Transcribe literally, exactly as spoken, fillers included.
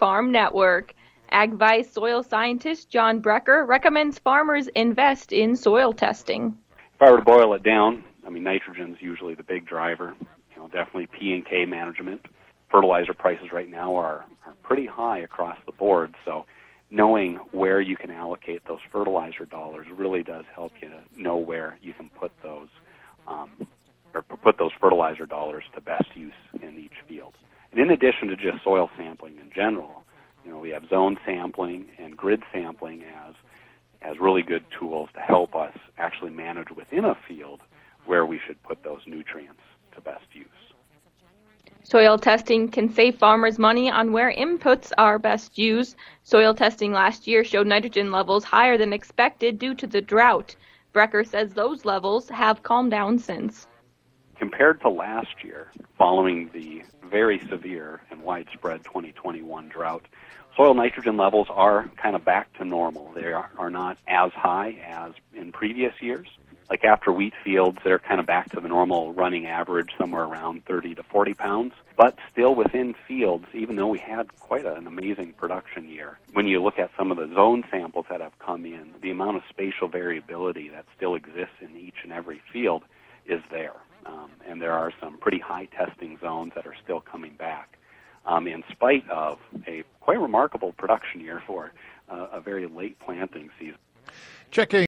Farm Network. AgVice soil scientist John Brecker recommends farmers invest in soil testing. If I were to boil it down, I mean, nitrogen's usually the big driver. You know, definitely P and K management. Fertilizer prices right now are, are pretty high across the board, so knowing where you can allocate those fertilizer dollars really does help you know where you can put those um, or put those fertilizer dollars to best use in each field. And in addition to just soil sampling in general, you know, we have zone sampling and grid sampling as as really good tools to help us actually manage within a field where we should put those nutrients to best use. Soil testing can save farmers money on where inputs are best used. Soil testing last year showed nitrogen levels higher than expected due to the drought. Brecker says those levels have calmed down since. Compared to last year, following the very severe and widespread twenty twenty-one drought, soil nitrogen levels are kind of back to normal. They are, are not as high as in previous years. Like after wheat fields, they're kind of back to the normal running average, somewhere around thirty to forty pounds, but still within fields, even though we had quite an amazing production year. When you look at some of the zone samples that have come in, the amount of spatial variability that still exists in each and every field is there. Um, and there are some pretty high testing zones that are still coming back, um, in spite of a quite remarkable production year for uh, a very late planting season. Checking